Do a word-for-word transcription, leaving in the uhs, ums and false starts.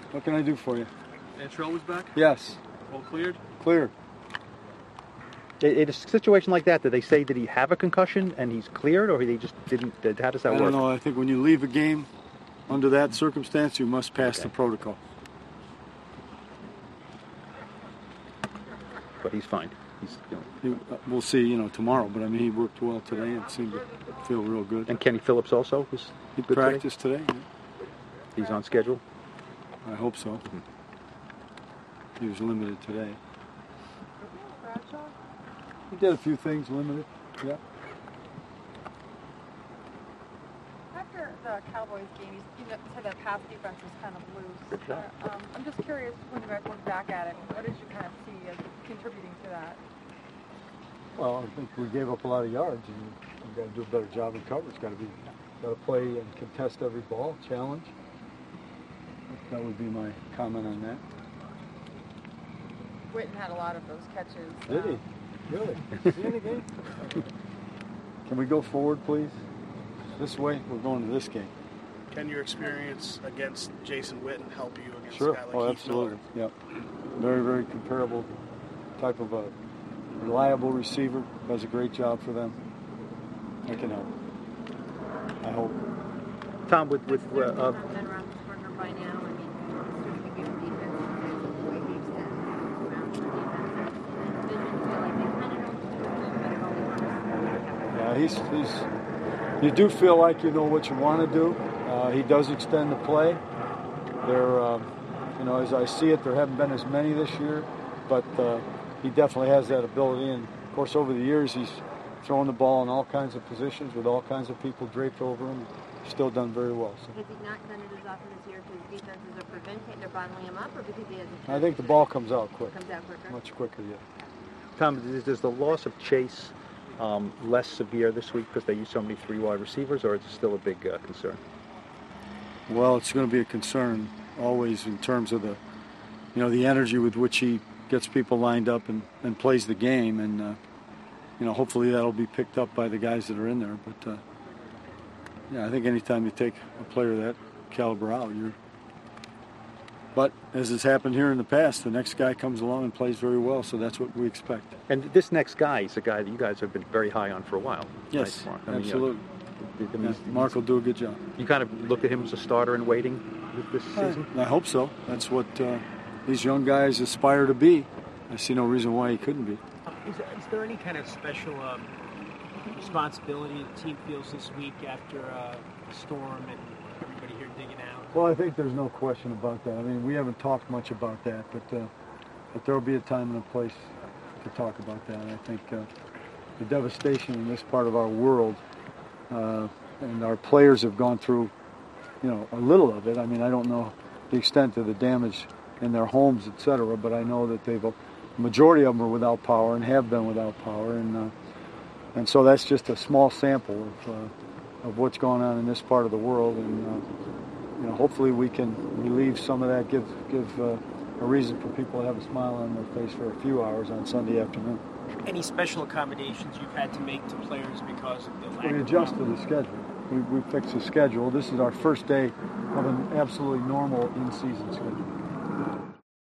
What can I do for you? Antrell was back? Yes. All cleared? Cleared. In a situation like that, did they say, did he have a concussion and he's cleared, or they just didn't? How does that I work? don't know. I think when you leave a game under that circumstance, you must pass Okay. the protocol. But he's fine. He's, you know. He, uh, we'll see, you know, tomorrow. But I mean, he worked well today and seemed to feel real good. And Kenny Phillips also was He good practiced today. today? He's on schedule? I hope so. Mm-hmm. He was limited today. He did a few things limited. Yeah. After the Cowboys game, you, you said that pass defense was kind of loose. Uh, um, I'm just curious, when you guys look back at it, what did you kind of see as contributing to that? Well, I think we gave up a lot of yards, and we've got to do a better job in coverage. Got to be, got to play and contest every ball, challenge. That would be my comment on that. Witten had a lot of those catches. Did he? um, Really? See any game? Can we go forward, please? This way? We're going to this game. Can your experience against Jason Witten help you against Sure. a guy like Oh, Heath absolutely. Miller? Yep. Very, very comparable type of a reliable receiver. Does a great job for them. I can help. I hope. Tom, with, with uh, uh, Ben Roethlisberger by now, I mean, it's a good defense, the way he extends around the defense. Division feel like they kind of know better all the Yeah, he's, he's, you do feel like you know what you want to do. Uh, he does extend the play. There, uh, you know, as I see it, there haven't been as many this year, but uh, he definitely has that ability. And of course, over the years, he's thrown the ball in all kinds of positions with all kinds of people draped over him. Still done very well. So. Has he not done it as often this year because defenses are preventing, they're bottling him up, or because he has a I think the ball comes out quick. comes out quicker? Much quicker, yeah. Tom, is, is the loss of Chase um, less severe this week because they use so many three wide receivers, or is it still a big uh, concern? Well, it's going to be a concern always in terms of the, you know, the energy with which he gets people lined up and, and plays the game, and uh, you know, hopefully that'll be picked up by the guys that are in there. But uh, yeah, I think anytime you take a player of that caliber out, you're. But as has happened here in the past, the next guy comes along and plays very well, so that's what we expect. And this next guy is a guy that you guys have been very high on for a while. Yes, right, Mark? I mean, absolutely. You know, I mean, Yeah, Mark will do a good job. You kind of look at him as a starter in waiting this season? I, I hope so. That's what uh, these young guys aspire to be. I see no reason why he couldn't be. Is, is there any kind of special um, responsibility the team feels this week after uh, the storm and everybody here digging out? Well, I think there's no question about that. I mean, we haven't talked much about that, but uh, but there will be a time and a place to talk about that. I think uh, the devastation in this part of our world, uh, and our players have gone through, you know, a little of it. I mean, I don't know the extent of the damage in their homes, et cetera, but I know that they've, the majority of them are without power and have been without power, and uh, and so that's just a small sample of uh, of what's going on in this part of the world, and uh, you know, hopefully we can relieve some of that, give give uh, a reason for people to have a smile on their face for a few hours on Sunday afternoon. Any special accommodations you've had to make to players because of the lack We of adjusted the schedule. We, we fixed the schedule. This is our first day of an absolutely normal in-season schedule.